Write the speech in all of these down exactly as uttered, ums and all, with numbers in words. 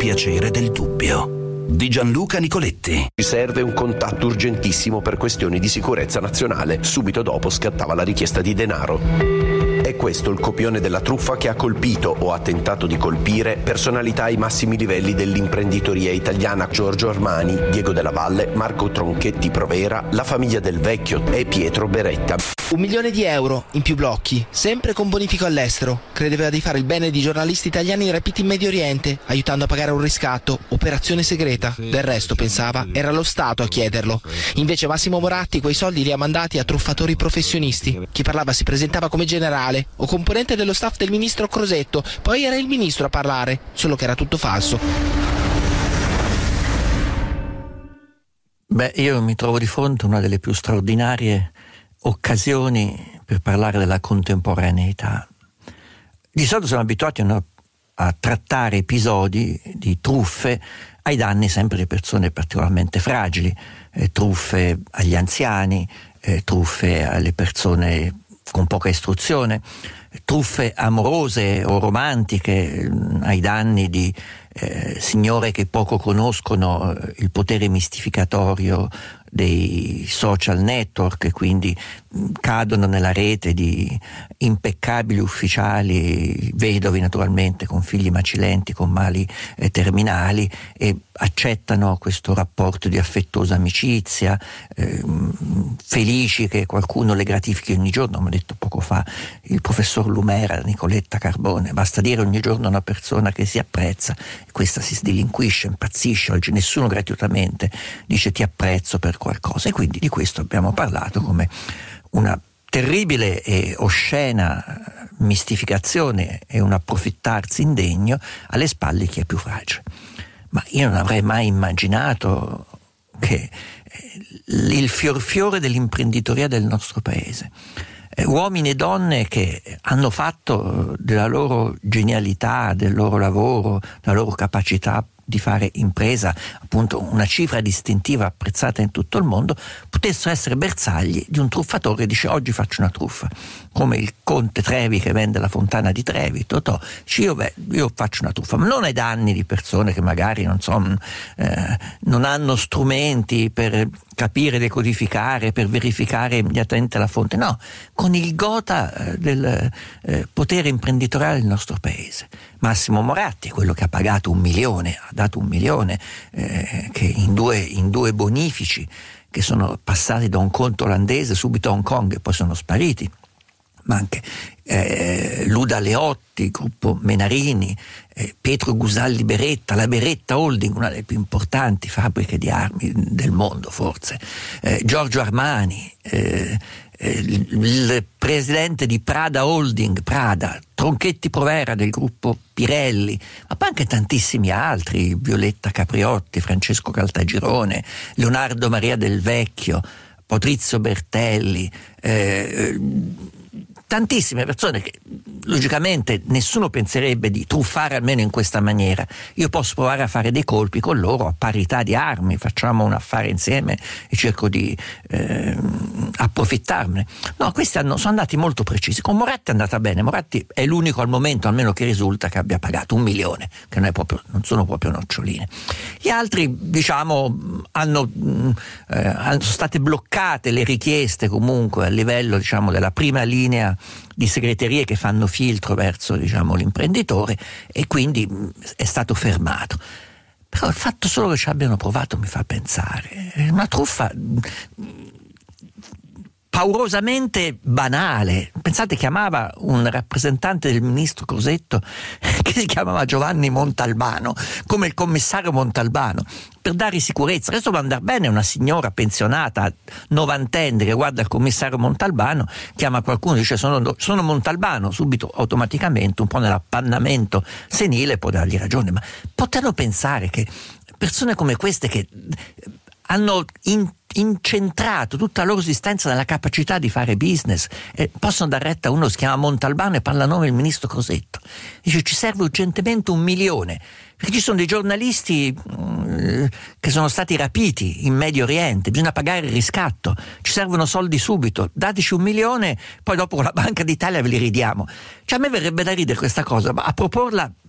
piacere del dubbio. Di Gianluca Nicoletti. Ci serve un contatto urgentissimo per questioni di sicurezza nazionale. Subito dopo scattava la richiesta di denaro. È questo il copione della truffa che ha colpito o ha tentato di colpire personalità ai massimi livelli dell'imprenditoria italiana: Giorgio Armani, Diego Della Valle, Marco Tronchetti Provera, la famiglia Del Vecchio e Pietro Beretta. Un milione di euro in più blocchi, sempre con bonifico all'estero. Credeva di fare il bene di giornalisti italiani rapiti in Medio Oriente, aiutando a pagare un riscatto, operazione segreta. Del resto, pensava, era lo Stato a chiederlo. Invece Massimo Moratti quei soldi li ha mandati a truffatori professionisti. Chi parlava si presentava come generale o componente dello staff del ministro Crosetto, poi era il ministro a parlare, solo che era tutto falso. Beh, io mi trovo di fronte a una delle più straordinarie occasioni per parlare della contemporaneità. Di solito siamo abituati a, a trattare episodi di truffe ai danni sempre di persone particolarmente fragili, eh, truffe agli anziani, eh, truffe alle persone con poca istruzione, truffe amorose o romantiche mh, ai danni di eh, signore che poco conoscono eh, il potere mistificatorio dei social network e quindi mh, cadono nella rete di impeccabili ufficiali, vedovi naturalmente, con figli macilenti, con mali eh, terminali, e accettano questo rapporto di affettuosa amicizia, eh, felici che qualcuno le gratifichi ogni giorno. Mi ha detto poco fa il professor Lumera, Nicoletta Carbone, basta dire ogni giorno a una persona che si apprezza, e questa si sdelinquisce, impazzisce. Oggi nessuno gratuitamente dice ti apprezzo per qualcosa, e quindi di questo abbiamo parlato come una terribile e oscena mistificazione e un approfittarsi indegno alle spalle di chi è più fragile. Ma io non avrei mai immaginato che il fior fiore dell'imprenditoria del nostro paese, uomini e donne che hanno fatto della loro genialità, del loro lavoro, della loro capacità di fare impresa, appunto una cifra distintiva apprezzata in tutto il mondo, potessero essere bersagli di un truffatore che dice oggi faccio una truffa, come il conte Trevi che vende la fontana di Trevi. Totò dice io, beh, io faccio una truffa, ma non ai danni di persone che magari non so, eh, non hanno strumenti per capire, decodificare, per verificare immediatamente la fonte, no, con il gotha eh, del eh, potere imprenditoriale del nostro paese. Massimo Moratti, quello che ha pagato un milione, ha dato un milione eh, che in due, in due bonifici che sono passati da un conto olandese subito a Hong Kong e poi sono spariti, ma anche eh, Luda Leotti, gruppo Menarini, eh, Pietro Gusalli Beretta, la Beretta Holding, una delle più importanti fabbriche di armi del mondo forse, eh, Giorgio Armani, eh, il presidente di Prada Holding, Prada, Tronchetti Provera del gruppo Pirelli, ma poi anche tantissimi altri, Violetta Capriotti, Francesco Caltagirone, Leonardo Maria Del Vecchio, Patrizio Bertelli, eh, tantissime persone che logicamente nessuno penserebbe di truffare almeno in questa maniera. Io posso provare a fare dei colpi con loro a parità di armi, facciamo un affare insieme e cerco di eh, approfittarne. No, questi hanno, sono andati molto precisi. Con Moratti è andata bene. Moratti è l'unico al momento, almeno che risulta, che abbia pagato un milione, che non, è proprio, non sono proprio noccioline. Gli altri, diciamo, hanno, eh, hanno sono state bloccate le richieste comunque a livello, diciamo, della prima linea di segreterie che fanno filtro verso, diciamo, l'imprenditore, e quindi è stato fermato. Però il fatto solo che ci abbiano provato mi fa pensare, è una truffa paurosamente banale. Pensate, chiamava un rappresentante del ministro Crosetto che si chiamava Giovanni Montalbano, come il commissario Montalbano, per dare sicurezza. Adesso va a andare bene una signora pensionata novantenne che guarda il commissario Montalbano, chiama qualcuno e dice sono, sono Montalbano, subito automaticamente un po' nell'appannamento senile può dargli ragione. Ma potranno pensare che persone come queste, che hanno in incentrato tutta la loro esistenza nella capacità di fare business, e possono dar retta a uno che si chiama Montalbano e parla a nome del ministro Crosetto, dice ci serve urgentemente un milione perché ci sono dei giornalisti mh, che sono stati rapiti in Medio Oriente, bisogna pagare il riscatto, ci servono soldi subito, dateci un milione, poi dopo con la Banca d'Italia ve li ridiamo. Cioè, a me verrebbe da ridere questa cosa, ma a proporla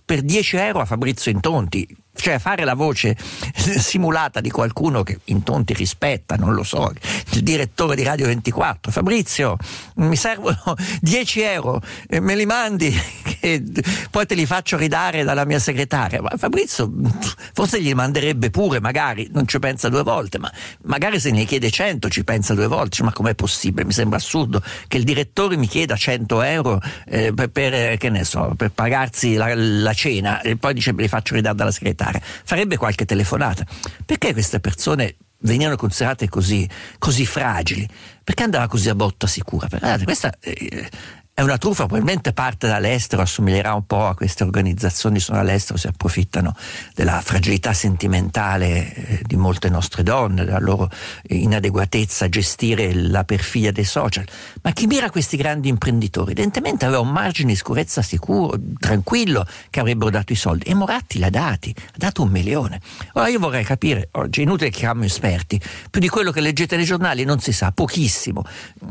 per dieci euro a Fabrizio Intonti, cioè fare la voce simulata di qualcuno che Intonti rispetta, non lo so, il direttore di Radio ventiquattro. Fabrizio, mi servono dieci euro, e me li mandi, che poi te li faccio ridare dalla mia segretaria. Ma Fabrizio forse gli manderebbe pure, magari non ci pensa due volte, ma magari se ne chiede cento ci pensa due volte. Cioè, ma com'è possibile? Mi sembra assurdo che il direttore mi chieda cento euro eh, per, per, che ne so, per pagarsi la, la cena, e poi dice me li faccio ridare dalla segretaria. Farebbe qualche telefonata. Perché queste persone venivano considerate così, così fragili? Perché andava così a botta sicura? Guardate, questa eh, è una truffa, probabilmente parte dall'estero, assomiglierà un po' a queste organizzazioni che sono all'estero, si approfittano della fragilità sentimentale eh, di molte nostre donne, della loro inadeguatezza a gestire la perfidia dei social. Ma chi mira questi grandi imprenditori evidentemente aveva un margine di sicurezza sicuro, tranquillo, che avrebbero dato i soldi, e Moratti l'ha dati, ha dato un milione. Ora io vorrei capire, oggi è inutile che chiamiamo esperti, più di quello che leggete nei giornali non si sa, pochissimo.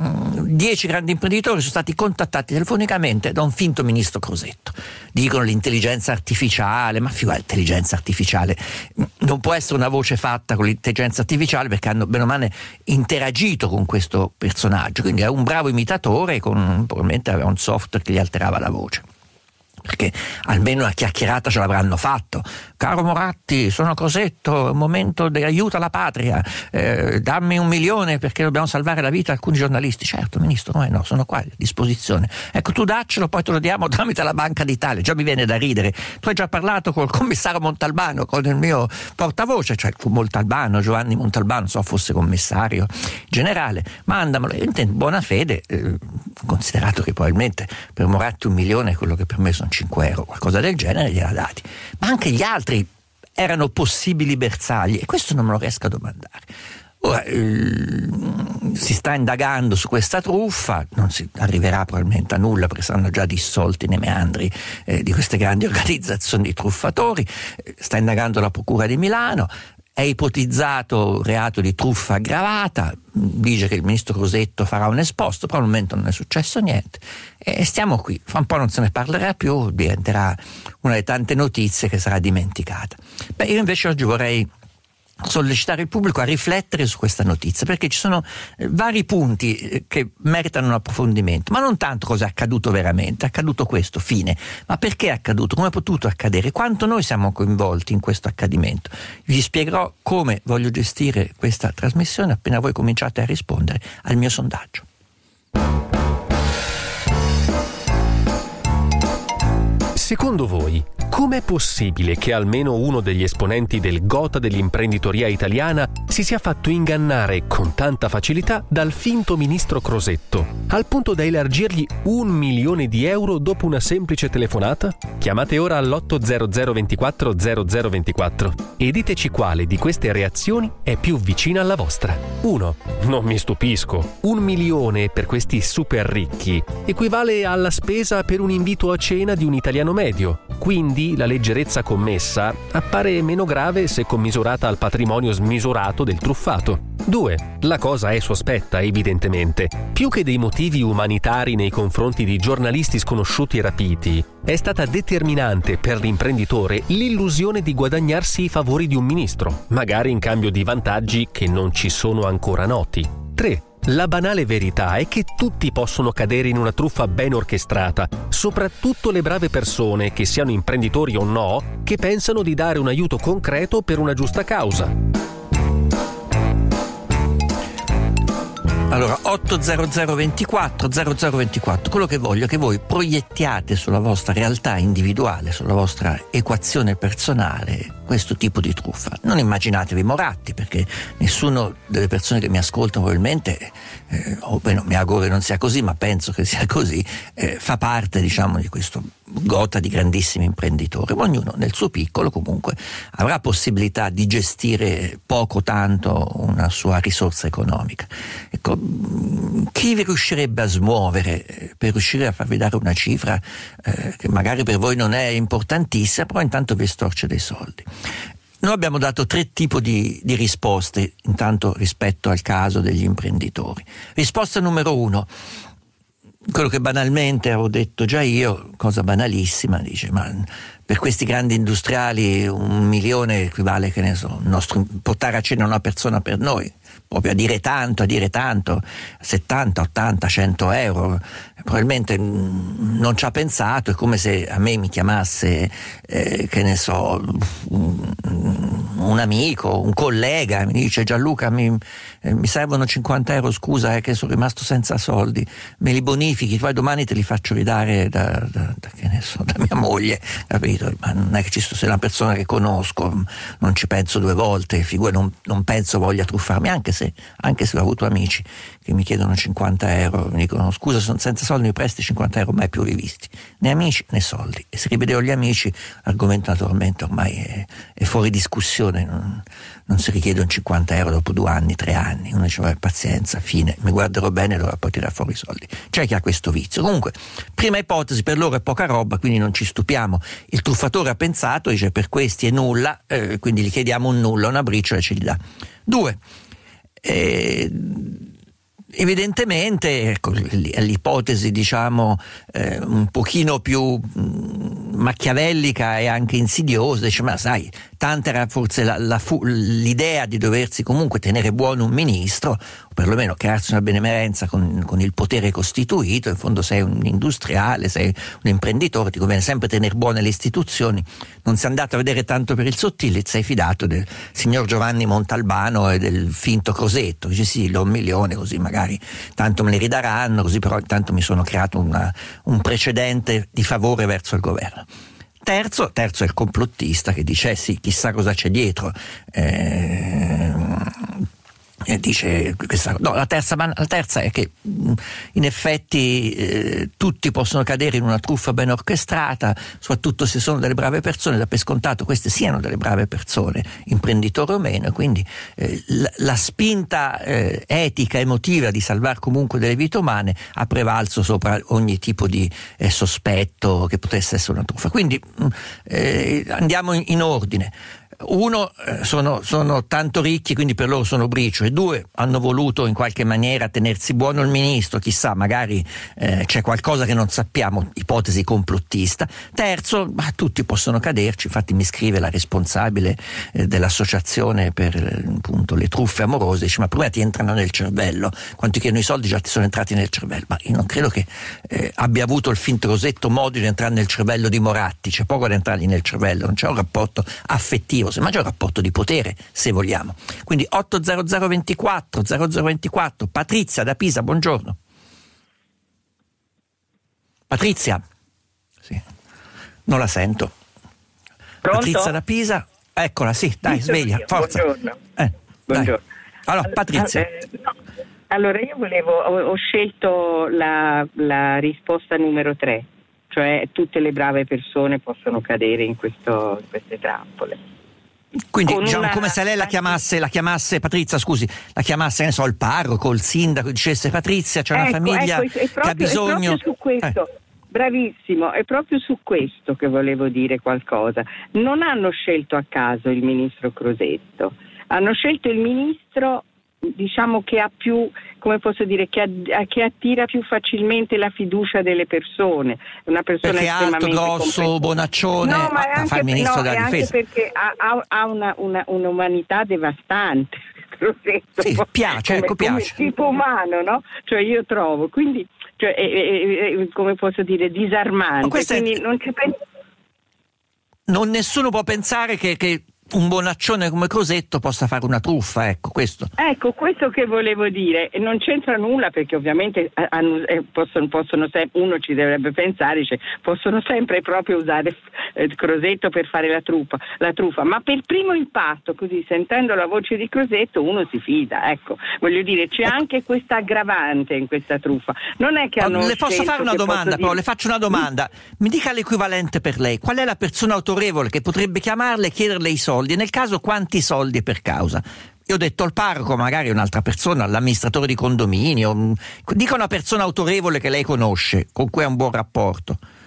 Dieci grandi imprenditori sono stati contattati telefonicamente da un finto ministro Crosetto. Dicono l'intelligenza artificiale, ma figura, l'intelligenza artificiale non può essere una voce fatta con l'intelligenza artificiale, perché hanno bene o male interagito con questo personaggio, quindi è un bravo imitatore, con, probabilmente aveva un software che gli alterava la voce, perché almeno una chiacchierata ce l'avranno fatto. Caro Moratti, sono Crosetto, è un momento di aiuto alla patria, eh, dammi un milione perché dobbiamo salvare la vita a alcuni giornalisti. Certo ministro, no, no, sono qua a disposizione. Ecco, tu daccelo, poi te lo diamo tramite la Banca d'Italia. Già mi viene da ridere, tu hai già parlato col commissario Montalbano, con il mio portavoce, cioè fu Montalbano, Giovanni Montalbano, non so fosse commissario generale, mandamelo. Io in buona fede, eh, considerato che probabilmente per Moratti un milione è quello che per me sono cinque euro, qualcosa del genere, gliela dati. Ma anche gli altri erano possibili bersagli, e questo non me lo riesco a domandare. Ora eh, si sta indagando su questa truffa, non si arriverà probabilmente a nulla perché saranno già dissolti nei meandri eh, di queste grandi organizzazioni di truffatori. Eh, sta indagando la Procura di Milano. È ipotizzato reato di truffa aggravata, dice che il ministro Crosetto farà un esposto, però al momento non è successo niente e stiamo qui. Fra un po' non se ne parlerà più, diventerà una delle tante notizie che sarà dimenticata. Beh, io invece oggi vorrei sollecitare il pubblico a riflettere su questa notizia, perché ci sono eh, vari punti eh, che meritano un approfondimento, ma non tanto cosa è accaduto veramente, è accaduto questo, fine, ma perché è accaduto, come è potuto accadere, quanto noi siamo coinvolti in questo accadimento. Vi spiegherò come voglio gestire questa trasmissione appena voi cominciate a rispondere al mio sondaggio. Secondo voi, com'è possibile che almeno uno degli esponenti del Gotha dell'imprenditoria italiana si sia fatto ingannare con tanta facilità dal finto ministro Crosetto, al punto da elargirgli un milione di euro dopo una semplice telefonata? Chiamate ora all'otto zero zero ventiquattro zero zero ventiquattro e diteci quale di queste reazioni è più vicina alla vostra. uno. Non mi stupisco. Un milione per questi super ricchi equivale alla spesa per un invito a cena di un italiano medio. Quindi la leggerezza commessa appare meno grave se commisurata al patrimonio smisurato del truffato. due. La cosa è sospetta, evidentemente. Più che dei motivi umanitari nei confronti di giornalisti sconosciuti e rapiti, è stata determinante per l'imprenditore l'illusione di guadagnarsi i favori di un ministro, magari in cambio di vantaggi che non ci sono ancora noti. tre. La banale verità è che tutti possono cadere in una truffa ben orchestrata, soprattutto le brave persone, che siano imprenditori o no, che pensano di dare un aiuto concreto per una giusta causa. Allora, otto zero zero ventiquattro zero zero ventiquattro, quello che voglio è che voi proiettiate sulla vostra realtà individuale, sulla vostra equazione personale, questo tipo di truffa. Non immaginatevi Moratti, perché nessuno delle persone che mi ascoltano probabilmente, eh, o beh, mi auguro che non sia così, ma penso che sia così, eh, fa parte, diciamo, di questo Gotha di grandissimi imprenditori. Ma ognuno nel suo piccolo comunque avrà possibilità di gestire poco tanto una sua risorsa economica. Ecco, chi vi riuscirebbe a smuovere per riuscire a farvi dare una cifra eh, che magari per voi non è importantissima, però intanto vi storce dei soldi? Noi abbiamo dato tre tipi di, di risposte intanto rispetto al caso degli imprenditori. Risposta numero uno: quello che banalmente avevo detto già io, cosa banalissima, dice, ma per questi grandi industriali un milione equivale, che ne so, il nostro, portare a cena una persona per noi, proprio a dire tanto, a dire tanto, settanta, ottanta, cento euro, probabilmente non ci ha pensato. È come se a me mi chiamasse, eh, che ne so, un, un amico, un collega, mi dice: Gianluca, mi, eh, mi servono cinquanta euro, scusa, eh, che sono rimasto senza soldi, me li bonifichi, poi domani te li faccio ridare da, da, da, che ne so, da mia moglie, capito? Ma non è che ci sto, se è una persona che conosco, non ci penso due volte, figura, non, non penso voglia truffarmi, anche se, anche se ho avuto amici che mi chiedono cinquanta euro, mi dicono: scusa, sono senza soldi, mi presti cinquanta euro, mai più rivisti, né amici né soldi. E se rivedevo gli amici, l'argomento naturalmente ormai è, è fuori discussione, non, non si richiedono cinquanta euro dopo due anni, tre anni, uno dice: vabbè, pazienza, fine, mi guarderò bene, allora poi tirare fuori i soldi. C'è chi ha questo vizio. Comunque, prima ipotesi, per loro è poca roba, quindi non ci stupiamo. Il truffatore ha pensato, dice: per questi è nulla, eh, quindi gli chiediamo un nulla, una briciola, e ce li dà. Due, eh, evidentemente, ecco, l'ipotesi, diciamo, eh, un pochino più mh, machiavellica e anche insidiosa, dice: ma sai, tanta era forse la, la fu, l'idea di doversi comunque tenere buono un ministro, o perlomeno crearsi una benemerenza con, con il potere costituito. In fondo sei un industriale, sei un imprenditore, ti conviene sempre tenere buone le istituzioni, non sei andato a vedere tanto per il sottile, sei fidato del signor Giovanni Montalbano e del finto Crosetto, dice: sì, do un milione, così magari tanto me li ridaranno, così però intanto mi sono creato una, un precedente di favore verso il governo. Terzo, terzo è il complottista che dice: eh sì, chissà cosa c'è dietro. Eh, E dice questa, no, la terza, la terza è che in effetti eh, tutti possono cadere in una truffa ben orchestrata, soprattutto se sono delle brave persone, da per scontato queste siano delle brave persone, imprenditori o meno, e quindi eh, la, la spinta eh, etica, emotiva di salvare comunque delle vite umane ha prevalso sopra ogni tipo di eh, sospetto che potesse essere una truffa. Quindi eh, andiamo in, in ordine. Uno, sono, sono tanto ricchi, quindi per loro sono briciole. Due, hanno voluto in qualche maniera tenersi buono il ministro, chissà, magari eh, c'è qualcosa che non sappiamo, ipotesi complottista. Terzo, bah, tutti possono caderci, infatti mi scrive la responsabile eh, dell'associazione per eh, appunto le truffe amorose, dice: ma prima ti entrano nel cervello, quanti chiedono i soldi già ti sono entrati nel cervello. Ma io non credo che eh, abbia avuto il finto Rosetto modo di entrare nel cervello di Moratti, c'è poco da entrargli nel cervello, non c'è un rapporto affettivo, ma c'è un rapporto di potere, se vogliamo. Quindi otto zero zero ventiquattro zero zero ventiquattro. Patrizia da Pisa, buongiorno. Patrizia? Sì. Non la sento. Pronto? Patrizia da Pisa, eccola, sì, dai, Sì, sveglia, io. forza. Buongiorno. Eh, Buongiorno. Allora, Patrizia. Eh, no. Allora, io volevo, ho, ho scelto la, la risposta numero tre, cioè tutte le brave persone possono cadere in, questo, in queste trappole. Quindi Con diciamo una... come se lei la chiamasse, la chiamasse Patrizia, scusi, la chiamasse, ne so, il parroco, il sindaco, dicesse: Patrizia, c'è una ecco, famiglia ecco, è proprio, che ha bisogno. È proprio su questo, eh. Bravissimo, è proprio su questo che volevo dire qualcosa. Non hanno scelto a caso il ministro Crosetto, hanno scelto il ministro, diciamo, che ha più, come posso dire, che, ha, che attira più facilmente la fiducia delle persone, una persona perché è alto, grosso, competente. Bonaccione, no, ma a, a fare il ministro no, della è difesa. Anche perché ha, ha una, una, un'umanità devastante, sì, piace, come, ecco, piace. Come tipo umano, no? Cioè io trovo, quindi, cioè, è, è, è, come posso dire, disarmante, quindi è... non ci penso. Non nessuno può pensare che, che un bonaccione come Crosetto possa fare una truffa, ecco questo. Ecco, questo che volevo dire, non c'entra nulla, perché ovviamente hanno, eh, possono, possono sempre, uno ci dovrebbe pensare, cioè, possono sempre proprio usare eh, Crosetto per fare la truffa, la truffa, ma per primo impatto, così sentendo la voce di Crosetto uno si fida, ecco, voglio dire, c'è ecco. anche questa aggravante in questa truffa. Non è che hanno Le posso fare una domanda, però, dire... le faccio una domanda. Mi dica l'equivalente per lei, qual è la persona autorevole che potrebbe chiamarle e chiederle i soldi? E nel caso quanti soldi per causa? Io ho detto il parroco, magari un'altra persona, l'amministratore di condominio, dica una persona autorevole che lei conosce, con cui ha un buon rapporto.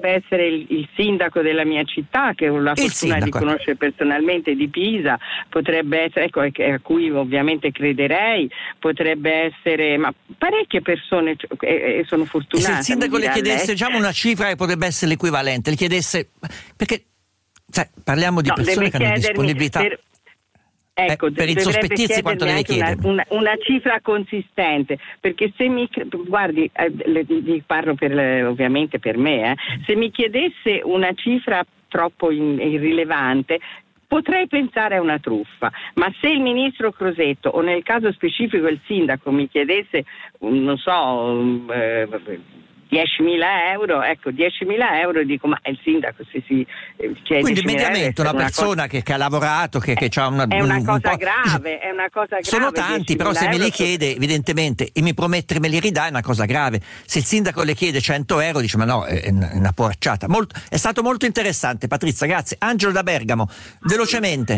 potrebbe essere il, il sindaco della mia città, che ho la il fortuna sindaco. di conoscere personalmente, di Pisa, potrebbe essere, ecco, a cui ovviamente crederei, potrebbe essere, ma parecchie persone eh, sono fortunate. E se il sindaco le chiedesse, lei, diciamo, una cifra che potrebbe essere l'equivalente, le chiedesse, perché sai, parliamo di no, persone che hanno disponibilità. Per, Ecco, eh, per il sospettizi quanto deve chiedere? Una, una, una cifra consistente, perché se mi guardi, eh, le, le, parlo per, ovviamente per me, eh, se mi chiedesse una cifra troppo in, irrilevante, potrei pensare a una truffa, ma se il ministro Crosetto o nel caso specifico il sindaco mi chiedesse, non so, eh, diecimila euro, ecco, diecimila euro, dico, ma il sindaco se si chiede. Quindi mediamente una persona una cosa, che, che ha lavorato, che, che ha una... È una un, cosa un grave, è una cosa grave. Sono tanti, però se me li chiede, evidentemente, e mi promette me li ridà, è una cosa grave. Se il sindaco le chiede cento euro, dice, ma no, è una poracciata. Molto, è stato molto interessante, Patrizia, grazie. Angelo da Bergamo, velocemente.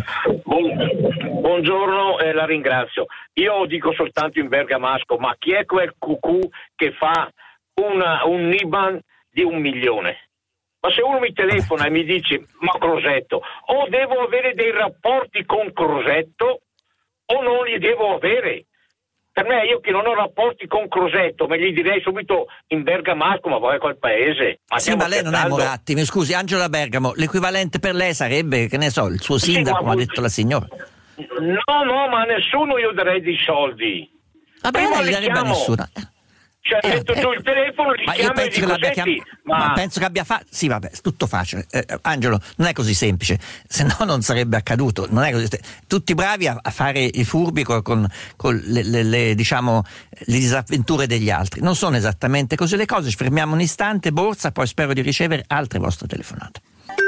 Buongiorno e eh, la ringrazio. Io dico soltanto in bergamasco, ma chi è quel cucù che fa Una, un I B A N di un milione? Ma se uno mi telefona e mi dice, ma Crosetto, o devo avere dei rapporti con Crosetto o non li devo avere? Per me, io che non ho rapporti con Crosetto, me li direi subito in bergamasco, ma poi quel paese. Ma sì, ma lei non è Moratti, mi scusi, Angelo da Bergamo, l'equivalente per lei sarebbe, che ne so, il suo sindaco, sì, come ha detto la signora. No, no, ma a nessuno io darei dei soldi. Vabbè, non gli darebbe a nessuno. Cioè, eh, detto eh, tu il telefono, li ma io penso che l'abbia chiam... ma... ma penso che abbia fatto. Sì, vabbè, è tutto facile. Eh, Angelo, non è così semplice, se no non sarebbe accaduto. Non è così. Tutti bravi a, a fare i furbi con, con, con le, le, le, diciamo, le disavventure degli altri. Non sono esattamente così le cose. Ci fermiamo un istante, borsa, poi spero di ricevere altre vostre telefonate.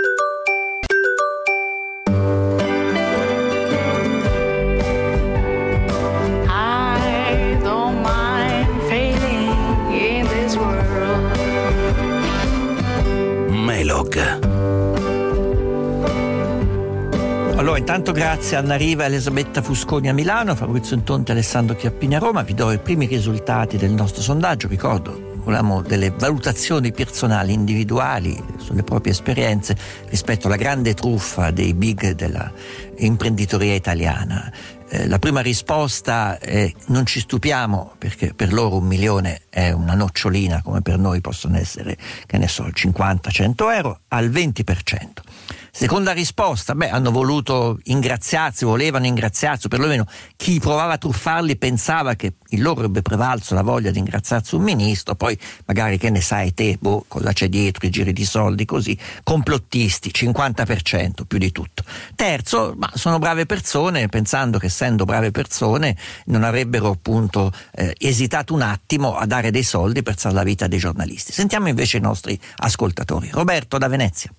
Allora, intanto grazie a Anna Riva e Elisabetta Fusconi a Milano, Fabrizio Intonti e Alessandro Chiappini a Roma. Vi do i primi risultati del nostro sondaggio. Ricordo, volevamo delle valutazioni personali, individuali, sulle proprie esperienze rispetto alla grande truffa dei big della imprenditoria italiana. Eh, la prima risposta è: non ci stupiamo, perché per loro un milione è una nocciolina, come per noi possono essere, che ne so, cinquanta cento euro, al venti per cento. Seconda risposta, beh, hanno voluto ingraziarsi, volevano ingraziarsi, o perlomeno chi provava a truffarli pensava che in loro avrebbe prevalso la voglia di ingraziarsi un ministro, poi magari, che ne sai te, boh, cosa c'è dietro, i giri di soldi, così, complottisti, cinquanta per cento, più di tutto. Terzo, ma sono brave persone, pensando che essendo brave persone non avrebbero appunto eh, esitato un attimo a dare dei soldi per salvare la vita dei giornalisti. Sentiamo invece i nostri ascoltatori. Roberto da Venezia.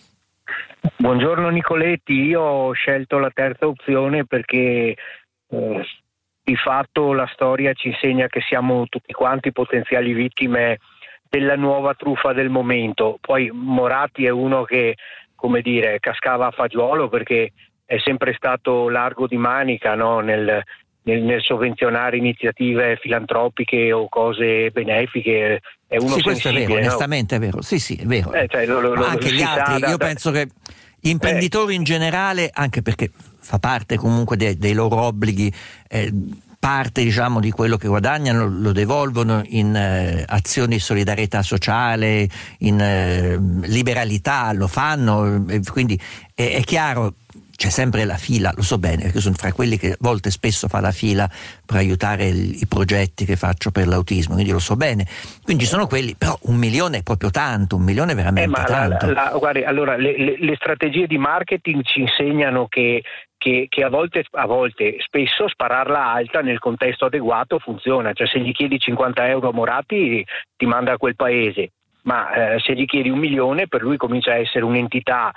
Buongiorno Nicoletti, io ho scelto la terza opzione perché eh, di fatto la storia ci insegna che siamo tutti quanti potenziali vittime della nuova truffa del momento. Poi Moratti è uno che, come dire, cascava a fagiolo perché è sempre stato largo di manica, no? nel, nel, nel sovvenzionare iniziative filantropiche o cose benefiche. È uno sì, questo è vero, no? Onestamente è vero, sì sì, è vero. Eh, cioè, lo, lo, Ma anche gli altri, da, io da, penso che gli imprenditori eh. in generale, anche perché fa parte comunque dei, dei loro obblighi, eh, parte diciamo di quello che guadagnano lo devolvono in eh, azioni di solidarietà sociale, in eh, liberalità, lo fanno, eh, quindi è, è chiaro. C'è sempre la fila, lo so bene, perché sono fra quelli che a volte spesso fa la fila per aiutare il, i progetti che faccio per l'autismo, quindi lo so bene. Quindi ci sono quelli, però un milione è proprio tanto, un milione è veramente eh, ma tanto. La, la, guardi, allora le, le, le strategie di marketing ci insegnano che, che, che a volte, a volte, spesso spararla alta nel contesto adeguato funziona. Cioè se gli chiedi cinquanta euro a Moratti ti manda a quel paese, ma eh, se gli chiedi un milione per lui comincia a essere un'entità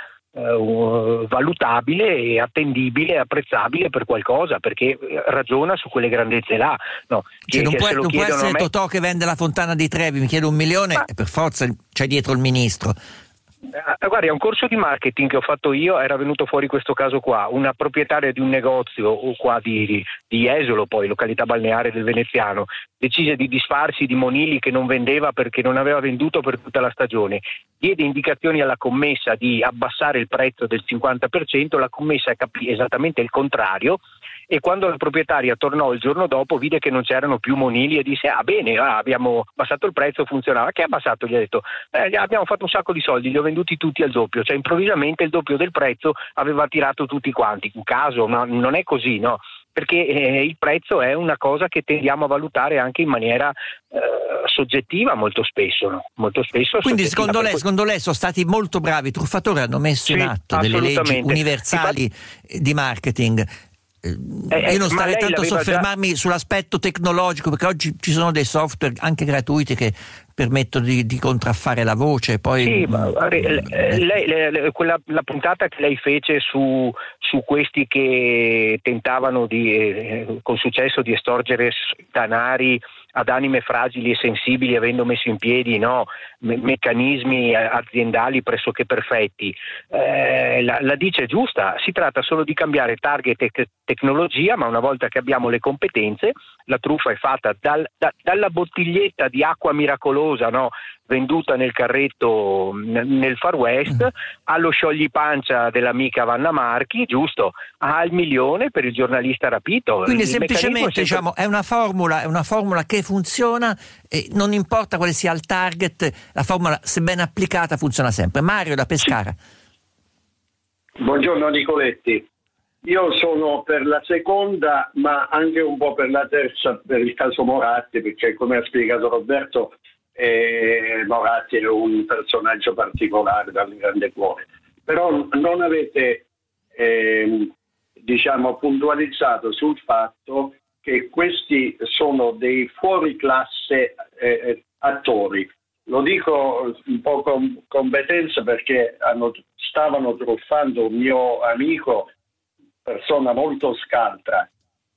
Uh, valutabile e attendibile e apprezzabile per qualcosa, perché ragiona su quelle grandezze là, no? Cioè, non può, non può essere me... Totò che vende la Fontana di Trevi, mi chiede un milione, ma... e per forza c'è dietro il ministro. Eh, guardi, è un corso di marketing che ho fatto io, era venuto fuori questo caso qua. Una proprietaria di un negozio qua di, di Jesolo, poi località balneare del Veneziano, decise di disfarsi di monili che non vendeva perché non aveva venduto per tutta la stagione. Diede indicazioni alla commessa di abbassare il prezzo del cinquanta per cento, la commessa capì esattamente il contrario, e quando la proprietaria tornò il giorno dopo vide che non c'erano più monili e disse ah bene, ah, abbiamo abbassato il prezzo, funzionava. Che ha abbassato? Gli ha detto eh, abbiamo fatto un sacco di soldi, li ho venduti tutti al doppio, cioè improvvisamente il doppio del prezzo aveva attirato tutti quanti. Un caso, no, non è così, no? Perché eh, il prezzo è una cosa che tendiamo a valutare anche in maniera eh, soggettiva molto spesso, no? Molto spesso. Quindi secondo lei, secondo lei sono stati molto bravi, i truffatori hanno messo sì, in atto delle leggi universali Infatti, di marketing. Eh, Io non starei tanto a soffermarmi già... sull'aspetto tecnologico, perché oggi ci sono dei software anche gratuiti che permettono di, di contraffare la voce. Poi sì, ma, lei, lei, lei, quella, la puntata che lei fece su, su questi che tentavano di, eh, con successo di estorgere danari ad anime fragili e sensibili, avendo messo in piedi no, me- meccanismi aziendali pressoché perfetti, eh, la, la dice giusta. Si tratta solo di cambiare target e te- tecnologia, ma una volta che abbiamo le competenze, la truffa è fatta dal, da, dalla bottiglietta di acqua miracolosa, no, venduta nel carretto nel Far West, allo sciogli-pancia dell'amica Vanna Marchi, giusto, al milione per il giornalista rapito. Quindi il semplicemente sempre... diciamo è una formula, è una formula che funziona e non importa quale sia il target, la formula se ben applicata funziona sempre. Mario da Pescara. Buongiorno Nicoletti. Io sono per la seconda, ma anche un po' per la terza, per il caso Moratti, perché come ha spiegato Roberto, eh, Moratti è un personaggio particolare dal grande cuore. Però non avete eh, diciamo puntualizzato sul fatto che questi sono dei fuoriclasse eh, attori. Lo dico un po' con competenza perché hanno, stavano truffando un mio amico, persona molto scaltra,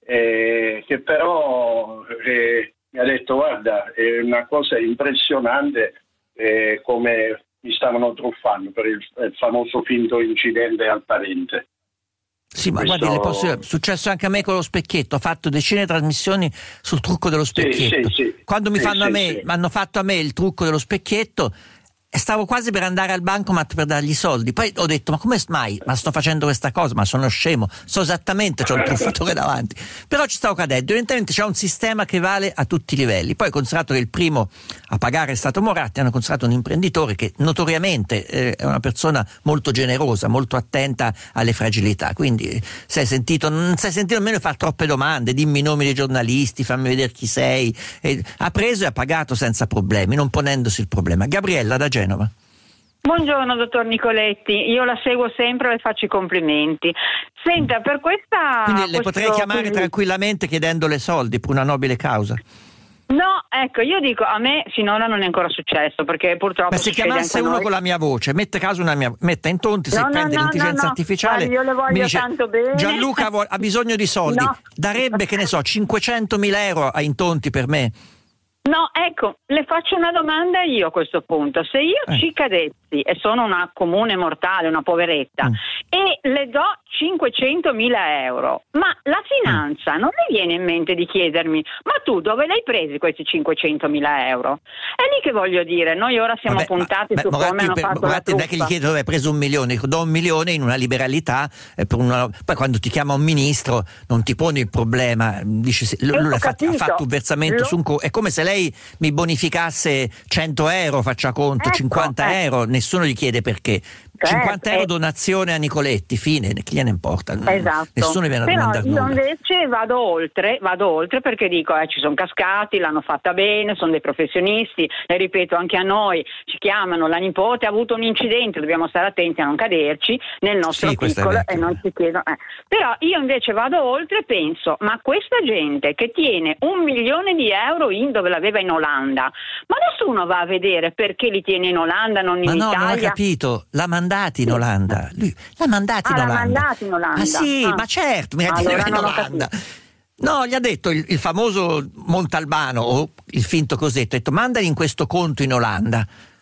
eh, che però eh, mi ha detto guarda, è una cosa impressionante eh, come mi stavano truffando per il, il famoso finto incidente al parente. Sì, ma Questo... guardi, le posso dire, è successo anche a me con lo specchietto, ho fatto decine di trasmissioni sul trucco dello specchietto. Sì, sì, sì. Quando mi sì, fanno sì, a me, sì. mi hanno fatto a me il trucco dello specchietto, e stavo quasi per andare al bancomat per dargli i soldi. Poi ho detto, ma come mai? Ma sto facendo questa cosa? Ma sono scemo? So esattamente, c'ho il truffatore davanti. Però ci stavo cadendo. Evidentemente c'è un sistema che vale a tutti i livelli. Poi, considerato che il primo a pagare è stato Moratti, hanno considerato un imprenditore che notoriamente eh, è una persona molto generosa, molto attenta alle fragilità. Quindi sei sentito, non sei sentito nemmeno fare troppe domande, dimmi i nomi dei giornalisti, fammi vedere chi sei. E ha preso e ha pagato senza problemi, non ponendosi il problema. Gabriella da Genova. Buongiorno dottor Nicoletti, io la seguo sempre e le faccio i complimenti. Senta, per questa... Quindi le potrei chiamare quindi... tranquillamente chiedendole soldi per una nobile causa. No, ecco, io dico, a me finora non è ancora successo, perché purtroppo... Ma se chiamasse uno noi... con la mia voce, mette caso una mia, metta in tonti, se no, prende no, l'intelligenza no, no. artificiale, Guardi, io le voglio mi dice, tanto bene. Gianluca vuole, ha bisogno di soldi, No. darebbe, che ne so, cinquecentomila euro a intonti per me. No, ecco, le faccio una domanda io a questo punto. Se io Eh. ci cadessi e sono una comune mortale, una poveretta, Mm. e le do cinquecentomila euro, ma la finanza non le viene in mente di chiedermi ma tu dove li hai presi questi cinquecentomila euro? È lì che voglio dire, noi ora siamo Vabbè, puntati ma, su beh, come Moratti, hanno per, fatto Moratti la non è che gli truffa. chiede dove hai preso un milione, dico, do un milione in una liberalità, eh, per una, poi quando ti chiama un ministro non ti pone il problema, dice se, lui, Eh, lui ho ha, fatto, ha capito. fatto un versamento Lo- su un co- è come se lei mi bonificasse cento euro, faccia conto, Ecco, cinquanta eh. euro, nessuno gli chiede perché. cinquanta euro eh. donazione a Nicoletti, fine, chi gliene importa? Esatto. Nessuno viene a Però domandare io nulla. invece vado oltre, vado oltre perché dico eh, ci sono cascati, l'hanno fatta bene, sono dei professionisti, e ripeto anche a noi ci chiamano, la nipote ha avuto un incidente, dobbiamo stare attenti a non caderci nel nostro Sì, questo è piccolo vecchio. e non ci chiedono. eh. Però io invece vado oltre e penso, ma questa gente che tiene un milione di euro in dove l'aveva in Olanda, ma nessuno va a vedere perché li tiene in Olanda, non in Ma no, Italia? non ha capito, l'ha mandati in Olanda. Lui, l'ha mandati Ah, in l'ha Olanda. mandati in Olanda. Ah sì, Ah. ma certo, mi ha Allora detto in non ho Olanda. No, gli ha detto il, il famoso Montalbano o il finto cosetto, ha detto mandali in questo conto in Olanda.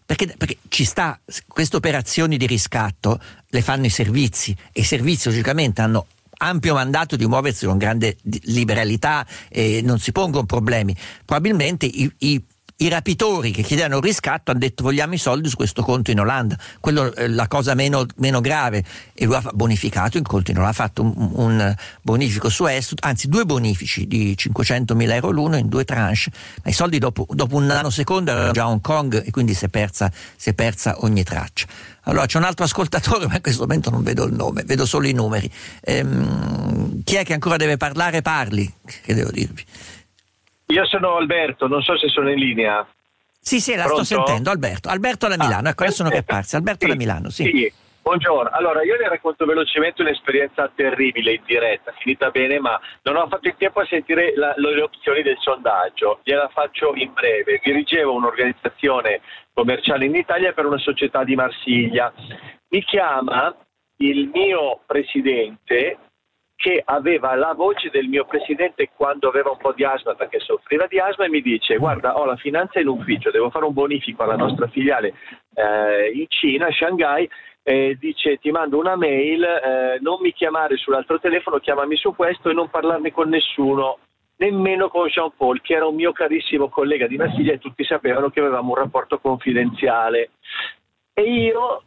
perché, perché ci sta, queste operazioni di riscatto le fanno i servizi, e i servizi logicamente hanno ampio mandato di muoversi con grande liberalità e non si pongono problemi. Probabilmente i, i I rapitori che chiedevano il riscatto hanno detto vogliamo i soldi su questo conto in Olanda, quello è la cosa meno, meno grave, e lui ha bonificato in conto in Olanda, ha fatto un, un bonifico su Estud, anzi due bonifici di cinquecentomila euro l'uno in due tranche, ma i soldi dopo, dopo un nanosecondo erano già a Hong Kong e quindi si è persa, si è persa ogni traccia. Allora c'è un altro ascoltatore, ma in questo momento non vedo il nome, vedo solo i numeri. Ehm, chi è che ancora deve parlare? Parli, che devo dirvi. Io sono Alberto, non so se sono in linea. Sì, sì, la Pronto? sto sentendo, Alberto. Alberto da Milano, ah, ecco, adesso sono che parsi. Alberto sì, da Milano, sì. sì. Buongiorno, allora io le racconto velocemente un'esperienza terribile in diretta, finita bene, ma non ho fatto in tempo a sentire la, le opzioni del sondaggio. Gliela faccio in breve. Dirigevo un'organizzazione commerciale in Italia per una società di Marsiglia. Mi chiama il mio presidente, che aveva la voce del mio presidente quando aveva un po' di asma, perché soffriva di asma, e mi dice guarda, ho la finanza in ufficio, devo fare un bonifico alla nostra filiale eh, in Cina, Shanghai, e dice ti mando una mail, eh, non mi chiamare sull'altro telefono, chiamami su questo e non parlarne con nessuno, nemmeno con Jean Paul, che era un mio carissimo collega di Marsiglia, e tutti sapevano che avevamo un rapporto confidenziale. E io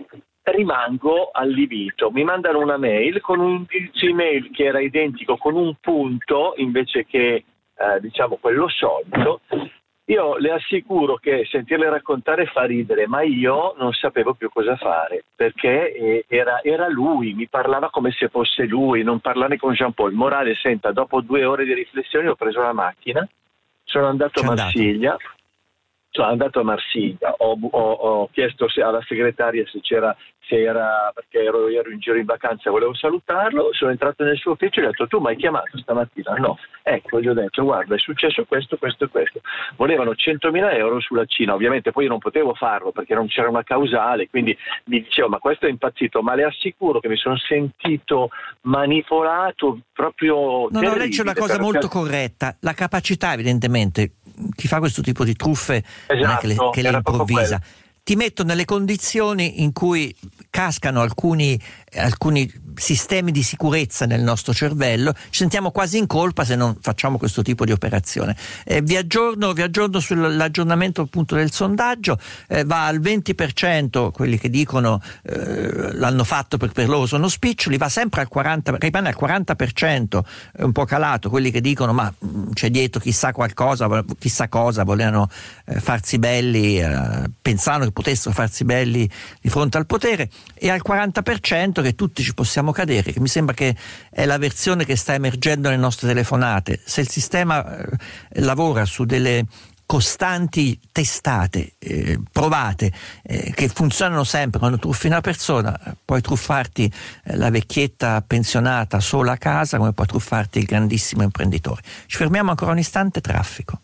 rimango allibito, mi mandano una mail con un indirizzo email che era identico con un punto invece che eh, diciamo quello solito. Io le assicuro che sentirle raccontare fa ridere, ma io non sapevo più cosa fare, perché eh, era, era lui, mi parlava come se fosse lui, non parlare con Jean Paul. Morale, senta, dopo due ore di riflessione ho preso la macchina, sono andato C'è a Marsiglia. Andato. Sono andato a Marsiglia, ho, ho, ho chiesto se, alla segretaria se c'era, se era, perché ero, ero in giro in vacanza, volevo salutarlo, sono entrato nel suo ufficio e gli ho detto tu mi hai chiamato stamattina? No. Ecco, gli ho detto guarda, è successo questo, questo e questo. Volevano centomila euro sulla Cina, ovviamente poi io non potevo farlo perché non c'era una causale, quindi mi dicevo ma questo è impazzito, ma le assicuro che mi sono sentito manipolato proprio. No, no, lei c'è una cosa molto corretta, la capacità evidentemente, chi fa questo tipo di truffe esatto, non è che le, che le improvvisa, ti metto nelle condizioni in cui cascano alcuni, alcuni sistemi di sicurezza nel nostro cervello, ci sentiamo quasi in colpa se non facciamo questo tipo di operazione. Eh, vi aggiorno, vi aggiorno sull'aggiornamento appunto del sondaggio, eh, va al venti per cento quelli che dicono eh, l'hanno fatto perché per loro sono spiccioli, va sempre al quaranta per cento, rimane al quaranta per cento, è un po' calato, quelli che dicono ma mh, c'è dietro chissà qualcosa, chissà cosa, volevano eh, farsi belli, eh, pensavano che potessero farsi belli di fronte al potere, e al quaranta per cento che tutti ci possiamo cadere, che mi sembra che è la versione che sta emergendo nelle nostre telefonate. Se il sistema eh, lavora su delle costanti testate eh, provate eh, che funzionano sempre, quando truffi una persona puoi truffarti eh, la vecchietta pensionata sola a casa, come puoi truffarti il grandissimo imprenditore. Ci fermiamo ancora un istante, traffico.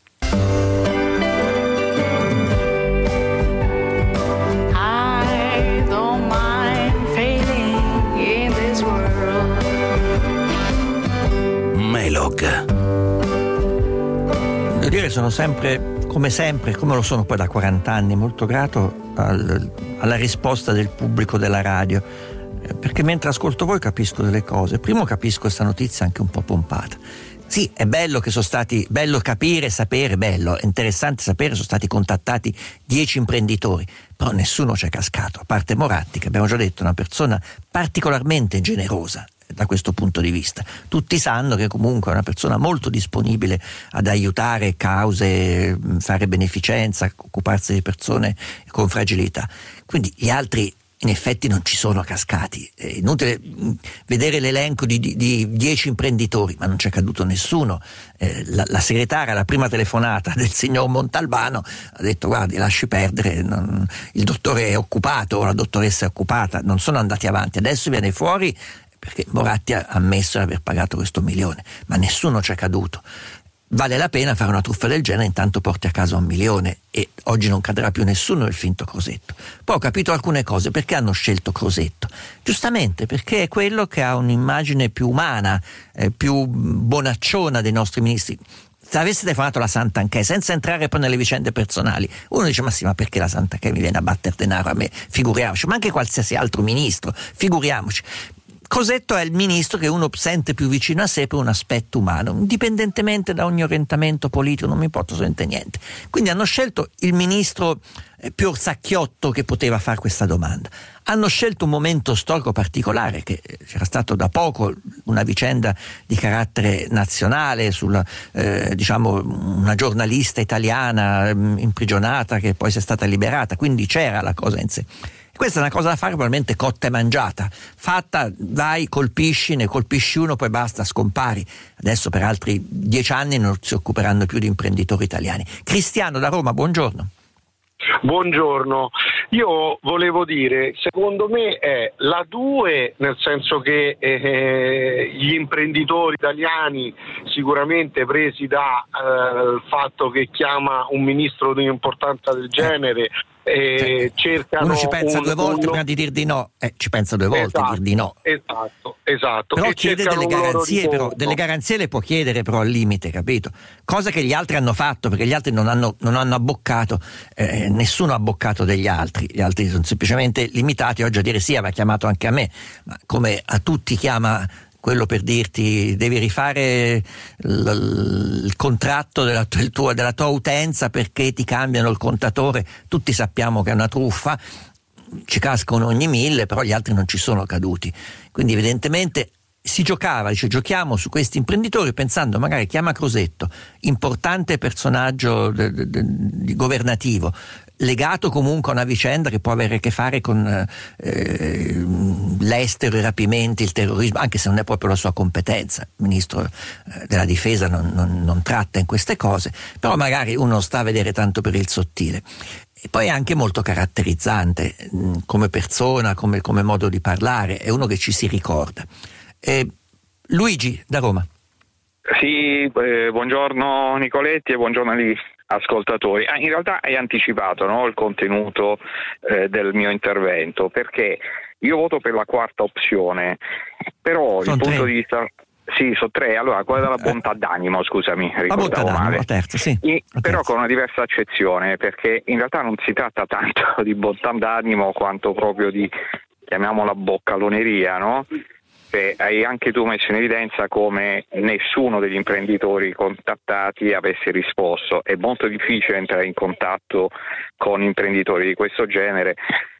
Devo dire, sono sempre, come sempre, come lo sono poi da quaranta anni, molto grato al, alla risposta del pubblico della radio, perché mentre ascolto voi capisco delle cose. Primo, capisco questa notizia anche un po' pompata. Sì, è bello che sono stati, bello capire, sapere, bello, è interessante sapere, sono stati contattati dieci imprenditori, però nessuno c'è cascato, a parte Moratti, che abbiamo già detto, una persona particolarmente generosa da questo punto di vista. Tutti sanno che comunque è una persona molto disponibile ad aiutare cause, fare beneficenza, occuparsi di persone con fragilità. Quindi gli altri in effetti non ci sono cascati. È inutile vedere l'elenco di, di, di dieci imprenditori, ma non c'è caduto nessuno. Eh, la, la segretaria, la prima telefonata del signor Montalbano, ha detto guardi, lasci perdere, non, il dottore è occupato, la dottoressa è occupata, non sono andati avanti. Adesso viene fuori perché Moratti ha ammesso di aver pagato questo milione, ma nessuno c'è caduto. Vale la pena fare una truffa del genere, intanto porti a casa un milione, e oggi non cadrà più nessuno nel finto Crosetto. Poi ho capito alcune cose. Perché hanno scelto Crosetto? Giustamente perché è quello che ha un'immagine più umana, eh, più bonacciona dei nostri ministri. se avesse telefonato la Santanchè, senza entrare poi nelle vicende personali, uno dice: ma sì, ma perché la Santanchè mi viene a battere denaro a me? Figuriamoci, ma anche qualsiasi altro ministro, figuriamoci. Crosetto è il ministro che uno sente più vicino a sé per un aspetto umano, indipendentemente da ogni orientamento politico, non mi importa assolutamente niente. Quindi hanno scelto il ministro più orsacchiotto che poteva fare questa domanda. Hanno scelto un momento storico particolare, che c'era stato da poco una vicenda di carattere nazionale sulla, eh, diciamo, una giornalista italiana imprigionata che poi si è stata liberata, quindi c'era la cosa in sé. Questa è una cosa da fare probabilmente cotta e mangiata, fatta, vai, colpisci, ne colpisci uno, poi basta, scompari. Adesso per altri dieci anni non si occuperanno più di imprenditori italiani. Cristiano da Roma, buongiorno. Buongiorno, io volevo dire, secondo me è la due, nel senso che eh, gli imprenditori italiani, sicuramente presi da eh, il fatto che chiama un ministro di importanza del genere, eh, cercano uno ci pensa un, due volte uno... prima di dir di no, eh, ci pensa due volte esatto, a dir di no. Esatto, esatto. Però e chiede delle garanzie, però, delle garanzie le può chiedere però al limite, capito? Cosa che gli altri hanno fatto, perché gli altri non hanno, non hanno abboccato, eh, nessuno ha abboccato degli altri, gli altri sono semplicemente limitati oggi a dire sì, aveva chiamato anche a me, ma come a tutti chiama quello per dirti devi rifare il, il contratto della, il tuo, della tua utenza perché ti cambiano il contatore, tutti sappiamo che è una truffa, ci cascano ogni mille, però gli altri non ci sono caduti, quindi evidentemente si giocava, dice giochiamo su questi imprenditori pensando magari chiama Crosetto, importante personaggio de, de, de, governativo, legato comunque a una vicenda che può avere a che fare con eh, l'estero, i rapimenti, il terrorismo, anche se non è proprio la sua competenza. Il ministro eh, della difesa non, non, non tratta in queste cose, però magari uno sta a vedere tanto per il sottile. E poi è anche molto caratterizzante mh, come persona, come, come modo di parlare, è uno che ci si ricorda. Eh, Luigi da Roma. Sì, eh, buongiorno Nicoletti e buongiorno agli ascoltatori. Ah, in realtà hai anticipato, no, il contenuto eh, del mio intervento, perché io voto per la quarta opzione, però il punto di vista... Sì, sono tre. Allora, quella della bontà d'animo, scusami, ricordavo male. La terza, sì. I, la però terza. Con una diversa accezione, perché in realtà non si tratta tanto di bontà d'animo quanto proprio di, chiamiamola, boccaloneria, no? Che hai anche tu messo in evidenza come nessuno degli imprenditori contattati avesse risposto. È molto difficile entrare in contatto con imprenditori di questo genere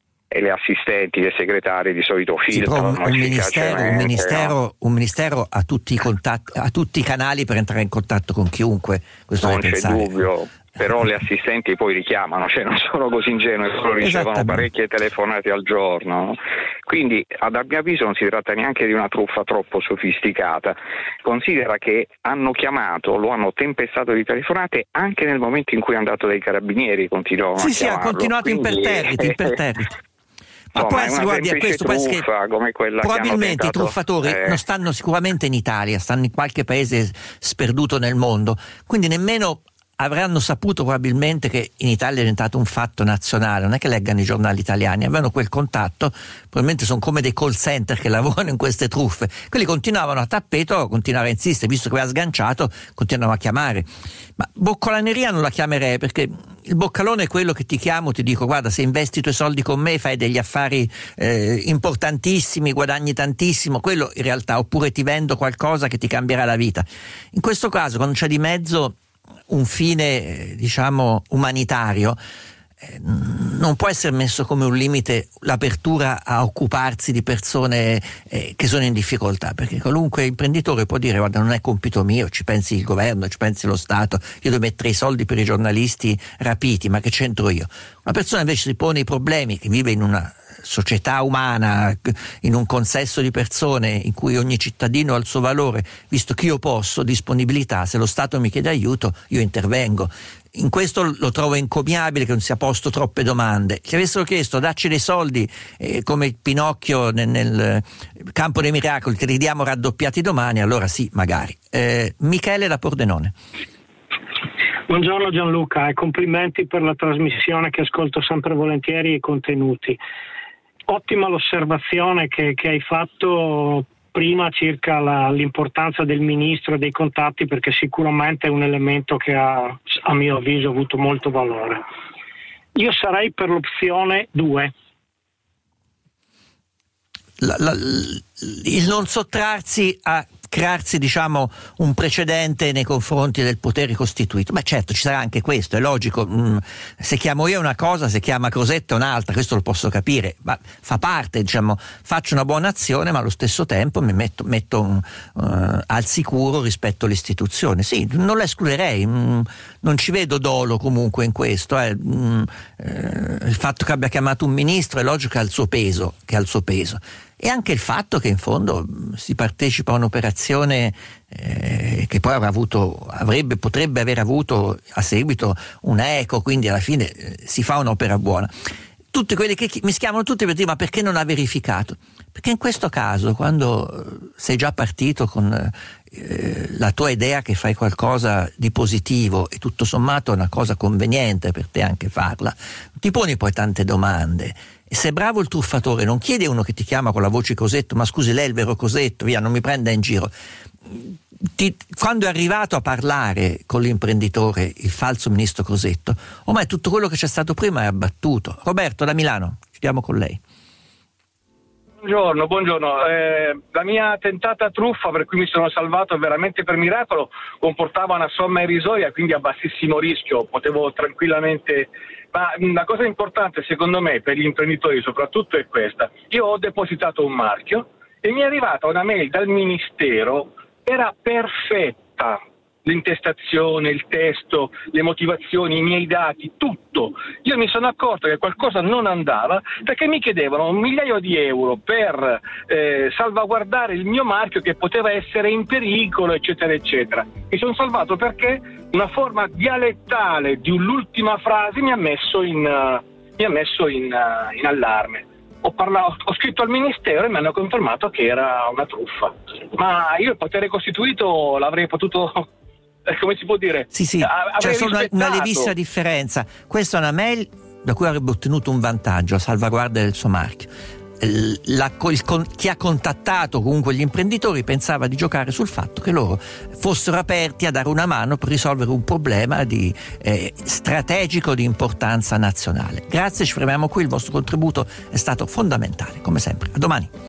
e le assistenti, le segretarie di solito filtrano. Sì, un, un, ministero, un, ministero, no? un ministero ha tutti i contatti, ha tutti i canali per entrare in contatto con chiunque, questo non c'è pensare. Dubbio. Però le assistenti poi richiamano, cioè non sono così ingenue, loro ricevono parecchie telefonate al giorno. Quindi a mio avviso non si tratta neanche di una truffa troppo sofisticata. Considera che hanno chiamato, lo hanno tempestato di telefonate anche nel momento in cui è andato dai carabinieri, continuavano sì, a sì, chiamarlo. Sì, ha continuato Quindi... imperterriti, imperteriti. Ma Insomma, può essere, guardi, a questo truffa, che come quella probabilmente che i truffatori eh... non stanno sicuramente in Italia, stanno in qualche paese sperduto nel mondo, quindi nemmeno avranno saputo probabilmente che in Italia è diventato un fatto nazionale, non è che leggano i giornali italiani, avevano quel contatto, probabilmente sono come dei call center che lavorano in queste truffe, quelli continuavano a tappeto, continuavano a insistere, visto che aveva sganciato, continuavano a chiamare. Ma boccolaneria non la chiamerei, perché il boccalone è quello che ti chiamo, ti dico guarda, se investi i tuoi soldi con me fai degli affari eh, importantissimi, guadagni tantissimo, quello in realtà, oppure ti vendo qualcosa che ti cambierà la vita. In questo caso, quando c'è di mezzo un fine, diciamo, umanitario, eh, non può essere messo come un limite l'apertura a occuparsi di persone eh, che sono in difficoltà, perché qualunque imprenditore può dire guarda, non è compito mio, ci pensi il governo, ci pensi lo Stato, io devo mettere i soldi per i giornalisti rapiti, ma che c'entro io? Una persona invece si pone i problemi, che vive in una società umana, in un consesso di persone in cui ogni cittadino ha il suo valore, visto che io posso, disponibilità, se lo Stato mi chiede aiuto io intervengo. In questo lo trovo encomiabile che non sia posto troppe domande. Se avessero chiesto dacci dei soldi eh, come Pinocchio nel, nel campo dei miracoli, te li diamo raddoppiati domani, allora sì, magari. Eh, Michele da Pordenone. Buongiorno Gianluca e complimenti per la trasmissione che ascolto sempre volentieri e i contenuti. Ottima l'osservazione che, che hai fatto prima circa la, l'importanza del ministro e dei contatti, perché sicuramente è un elemento che ha, a mio avviso, avuto molto valore. Io sarei per l'opzione due. La, la, il non sottrarsi a crearsi, diciamo, un precedente nei confronti del potere costituito. Ma certo, ci sarà anche questo, è logico. Mm, se chiamo io una cosa, se chiama Crosetta un'altra, questo lo posso capire, ma fa parte, diciamo, faccio una buona azione, ma allo stesso tempo mi metto, metto um, uh, al sicuro rispetto all'istituzione. Sì, non la escluderei, mm, non ci vedo dolo comunque in questo. Eh. Mm, eh, il fatto che abbia chiamato un ministro è logico che ha il suo peso, che ha il suo peso. E anche il fatto che in fondo si partecipa a un'operazione eh, che poi avrà avuto, avrebbe, potrebbe aver avuto a seguito un eco, quindi alla fine eh, si fa un'opera buona. Tutti quelli che mi schiamano tutti per dire ma perché non ha verificato? Perché in questo caso, quando sei già partito con eh, la tua idea che fai qualcosa di positivo e tutto sommato è una cosa conveniente per te anche farla, ti poni poi tante domande. E se è bravo il truffatore, non chiede uno che ti chiama con la voce Cosetto, ma scusi lei è il vero Cosetto, via, non mi prenda in giro. Ti, quando è arrivato a parlare con l'imprenditore, il falso ministro Cosetto, ormai tutto quello che c'è stato prima è abbattuto. Roberto da Milano, chiudiamo con lei. Buongiorno, buongiorno. Eh, la mia tentata truffa, per cui mi sono salvato veramente per miracolo, comportava una somma irrisoria, quindi a bassissimo rischio, potevo tranquillamente... Ma la cosa importante secondo me per gli imprenditori soprattutto è questa. Io ho depositato un marchio e mi è arrivata una mail dal ministero, era perfetta, l'intestazione, il testo, le motivazioni, i miei dati, tutto. Io mi sono accorto che qualcosa non andava perché mi chiedevano un migliaio di euro per eh, salvaguardare il mio marchio che poteva essere in pericolo, eccetera, eccetera. Mi sono salvato perché una forma dialettale di l'ultima frase mi ha messo in, uh, mi ha messo in, uh, in allarme. Ho, parlato, ho scritto al ministero e mi hanno confermato che era una truffa. Ma io il potere costituito l'avrei potuto... come si può dire? Sì, sì, c'è solo una, una lievissima differenza. Questa è una mail da cui avrebbe ottenuto un vantaggio a salvaguardia del suo marchio. La, il, chi ha contattato comunque gli imprenditori pensava di giocare sul fatto che loro fossero aperti a dare una mano per risolvere un problema di, eh, strategico di importanza nazionale. Grazie, ci fermiamo qui, il vostro contributo è stato fondamentale, come sempre. A domani.